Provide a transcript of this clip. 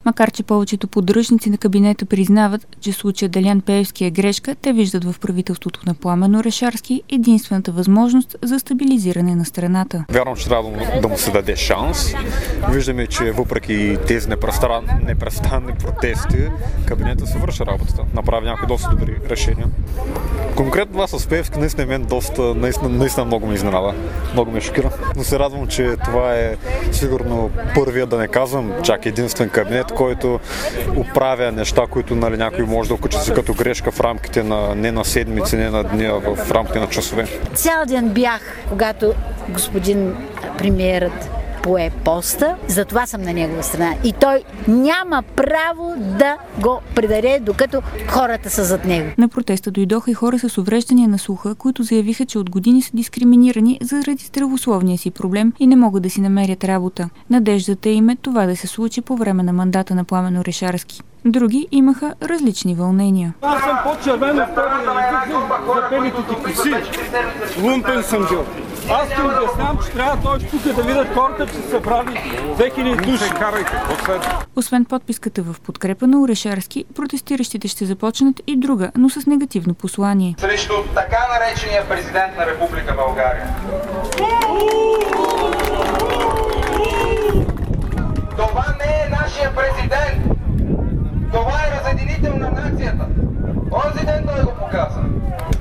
Макар че повечето поддръжници на кабинета признават, че случая Делян Пеевски е грешка, те виждат в правителството на Пламен Орешарски единствената възможност за стабилизиране на страната. Вярвам, че трябва да му се даде шанс. Виждаме, че въпреки тези непрестанни протести, кабинета се върши работата. Направи някои доста добри решения. Конкретно това с Пеевски наистина много ме изненада. Много ме шокира. Но се радвам, че това е сигурно първия, да не казвам чак единствен кабинет, който оправя неща, които някой може да окачи си като грешка в рамките на не на седмици, не на дни, а в рамките на часове. Цял ден бях, когато господин премиерът пое поста, затова съм на негова страна. И той няма право да го предаде, докато хората са зад него. На протеста дойдоха и хора с увреждания на слуха, които заявиха, че от години са дискриминирани заради здравословния си проблем и не могат да си намерят работа. Надеждата им е това да се случи по време на мандата на Пламен Орешарски. Други имаха различни вълнения. Аз съм по-червен от за белите ти коси. Лумпен съм бил. Аз ти обяснявам, че трябва да дойдеш тук да видят хората, че са прави 2000 души. Освен подписката в подкрепа на Орешарски, протестиращите ще започнат и друга, но с негативно послание. Срещу така наречения президент на Република България. Това не е нашия президент. Това е разединител на нацията. Онзи ден той го показа.